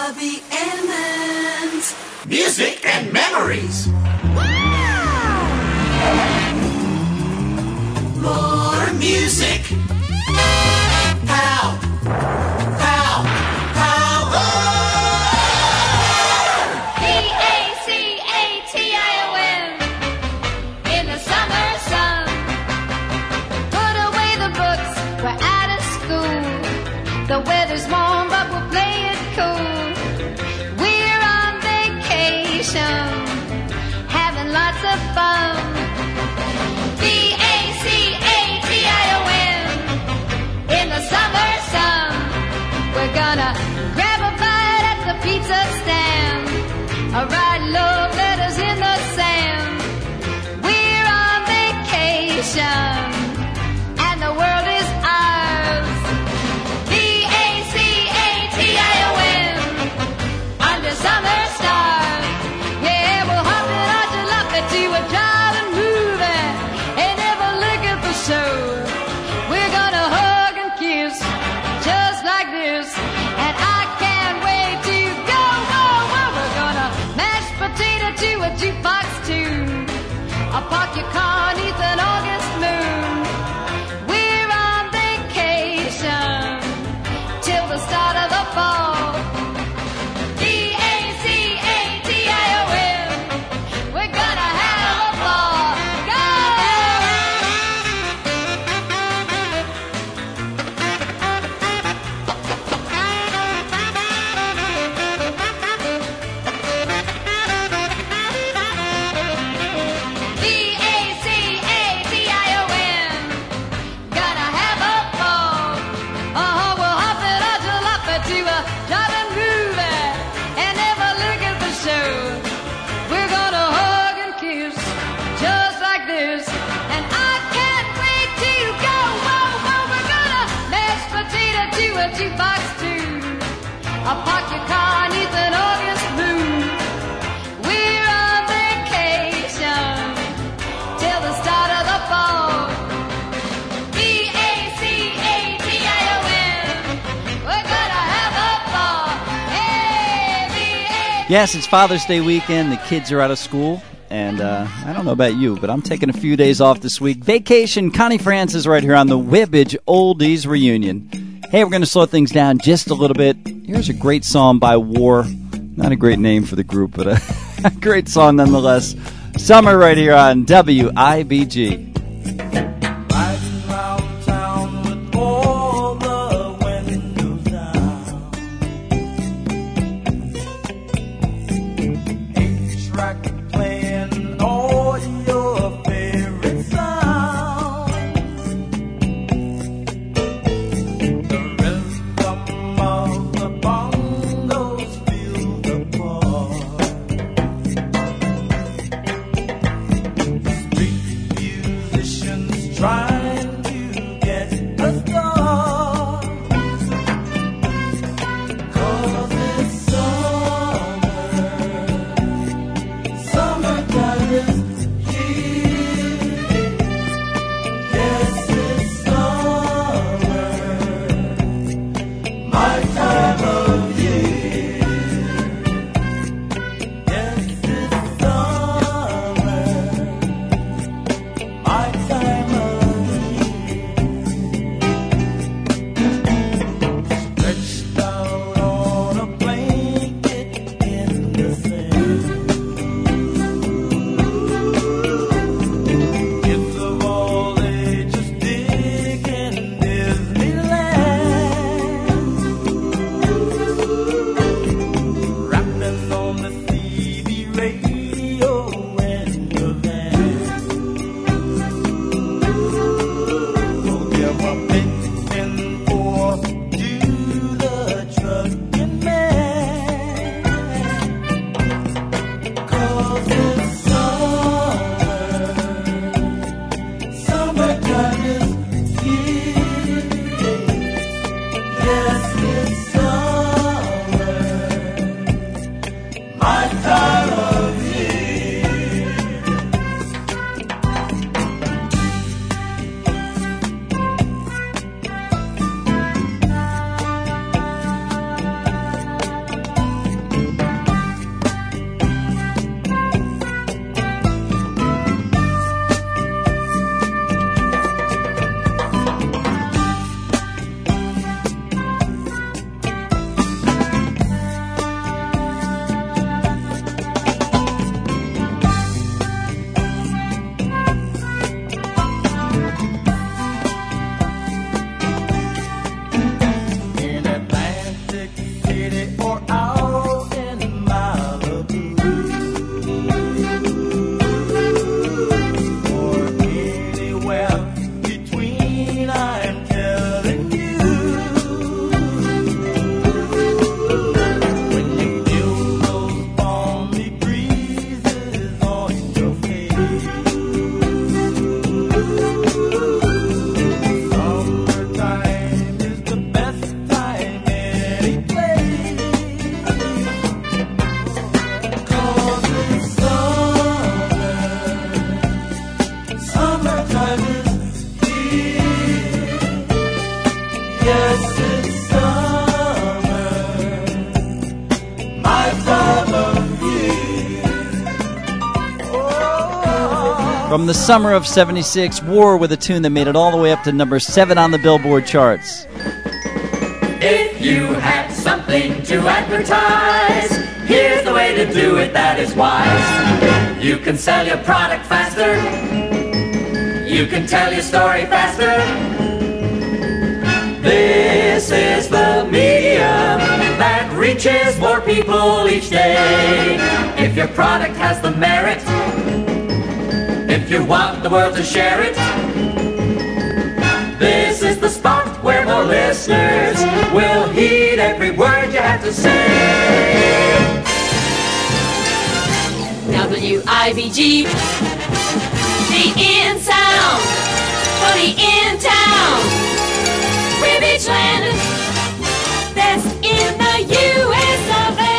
Bobby Emmons. Music and memories. More music. Pow. Pow. Pow. P-A-C-A-T-I-O-N. In the summer sun. Put away the books, we're out of school. The weather's warm, but we'll play it cool. We're on vacation, having lots of fun. P-A-C-A-T-I-O-N. In the summer sun, we're gonna grab a bite at the pizza stand. Write love letters in the sand. We're on vacation, and the world is ours. P-A-C-A-T-I-O-N. Under summer stars. Yeah, we'll hop in our jalopy to a driving movie and never look at the show. We're gonna hug and kiss just like this, and I can't wait to go. Whoa, whoa. We're gonna mash potato to a jukebox tune. I'll park your car neath an August moon. We're on vacation till the start of the fall. D-A-C-A-T-I-O-N. We're gonna have a ball. Go! D-A-C-A-T-I-O-N. Gonna have a ball. We'll hop it our jalopy to a driving movie and never look at the show. We're gonna hug and kiss just like this, and I can't wait to go. Whoa, whoa. We're gonna mash potato to a jukebox tune. I'll park your car neath an August moon. We're on vacation till the start of the fall. B-A-C-A-T-I-O-N. We're gonna have a ball. Hey, B-A-C-A-T-I-O-N. Yes, it's Father's Day weekend. The kids are out of school. And I don't know about you, but I'm taking a few days off this week. Vacation. Connie Francis right here on the Wibbage Oldies Reunion. Hey, we're going to slow things down just a little bit. Here's a great song by War. Not a great name for the group, but a great song nonetheless. Summer right here on WIBG. Riding round town with all the windows down. 8-track playing all your favorite sounds. The rhythm of the bongos fill the park. Street music Atlantic City or out in Malibu, or anywhere between, I'm telling you. When you feel those balmy breezes on your face, summertime is the best time any place. 'Cause it's summertime is here. Yes, it's summer, my time of year. Oh. From the summer of 76, War with a tune that made it all the way up to number 7 on the Billboard charts. If you had something to advertise, here's the way to do it that is wise. You can sell your product faster. You can tell your story faster. This is the medium that reaches more people each day. If your product has the merit, if you want the world to share it, this is the spot where more listeners will heed every word you have to say. WIBG, the in sound, for the in town. We're Beachland, best in the US of A.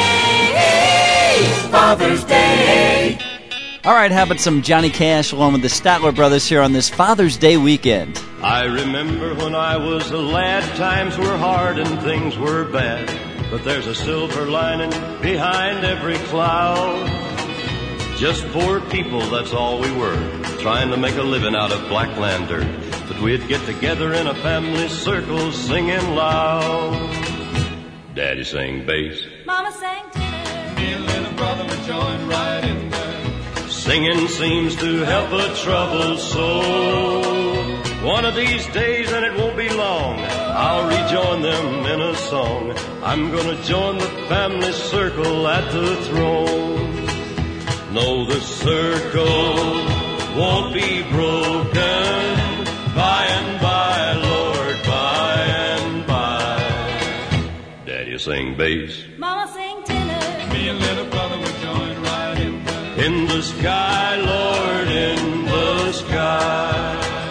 Father's Day. All right, how about some Johnny Cash along with the Statler Brothers here on this Father's Day weekend? I remember when I was a lad, times were hard and things were bad. But there's a silver lining behind every cloud. Just poor people, that's all we were, trying to make a living out of blackland dirt. But we'd get together in a family circle singing loud. Daddy sang bass, Mama sang tenor. Me and little brother would join right in there. singing seems to help a troubled soul. One of these days, and it won't be long, I'll rejoin them in a song. I'm gonna join the family circle at the throne. No, the circle won't be broken by and by, Lord, by and by. Daddy sing bass, Mama sang tenor. Me and little brother would join right in there. in the sky, Lord, in the sky.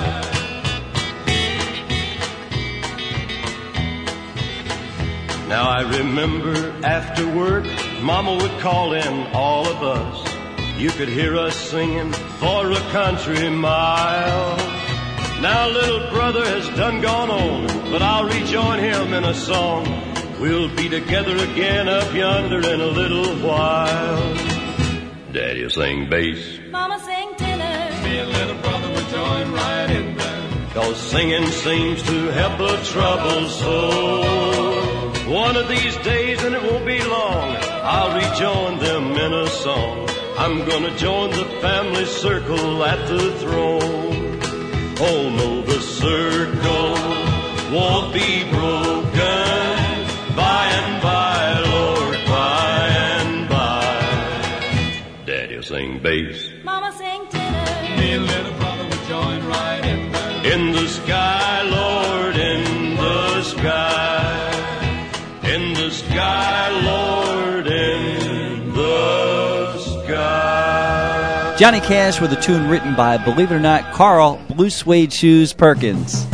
Now I remember after work, Mama would call in all of us. You could hear us singing for a country mile. Now little brother has done gone on, but I'll rejoin him in a song. We'll be together again up yonder in a little while. Daddy will sing bass, Mama sang tenor. Me and little brother would join right in there. 'cause singing seems to help a troubled soul. One of these days, and it won't be long, I'll rejoin them in a song. I'm gonna join the family circle at the throne. Oh no, the circle won't be broken by and by, Lord, by and by. Daddy'll sing bass, Mama sang tenor. Me and little brother would join right in there. in the sky, Lord, in the sky. In the sky, Lord, in the sky. Johnny Cash with a tune written by, believe it or not, Carl Blue Suede Shoes Perkins.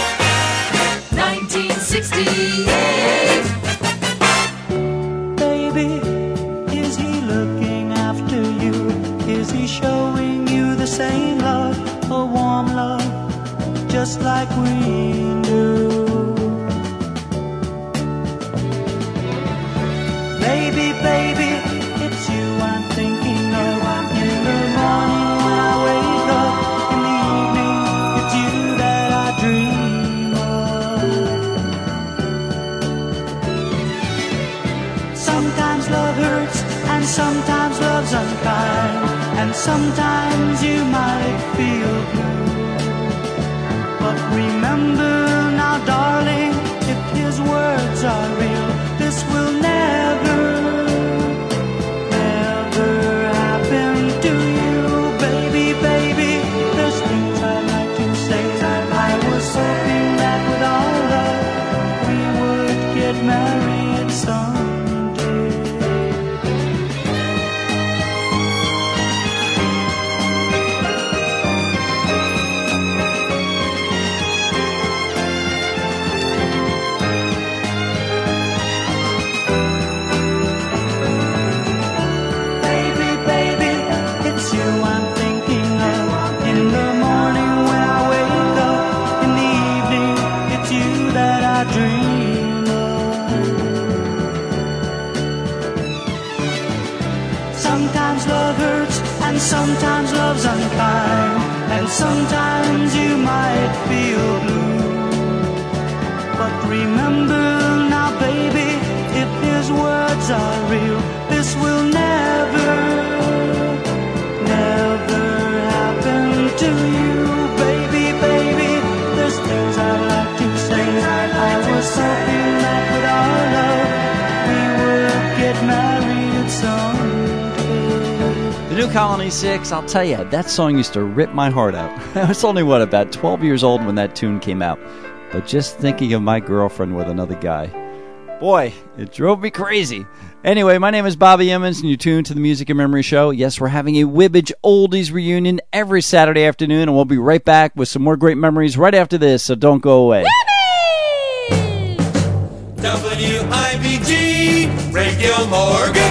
1968. Baby, is he looking after you? Is he showing you the same love, a warm love, just like we do? Baby, it's you I'm thinking of. In the morning when I wake up, in the evening, it's you that I dream of. Sometimes love hurts, and sometimes love's unkind, and sometimes you might feel blue. But remember now, darling, if his words are real, married someday. Baby, baby, it's you I'm thinking of. In the morning when I wake up, in the evening, it's you that I dream of. Sometimes love hurts, and sometimes love's unkind, and sometimes you might feel blue. But remember now, baby, if his words are real, this will never, never happen to you. Baby, baby, there's things I'd like to say. I was hoping that with our love we would get married someday. The New Colony 6, I'll tell you, that song used to rip my heart out. I was only, about 12 years old when that tune came out. But just thinking of my girlfriend with another guy, boy, it drove me crazy. Anyway, my name is Bobby Emmons, and you're tuned to the Music and Memory Show. Yes, we're having a Wibbage Oldies reunion every Saturday afternoon, and we'll be right back with some more great memories right after this, so don't go away. WIBG, Ray Gilmore, good.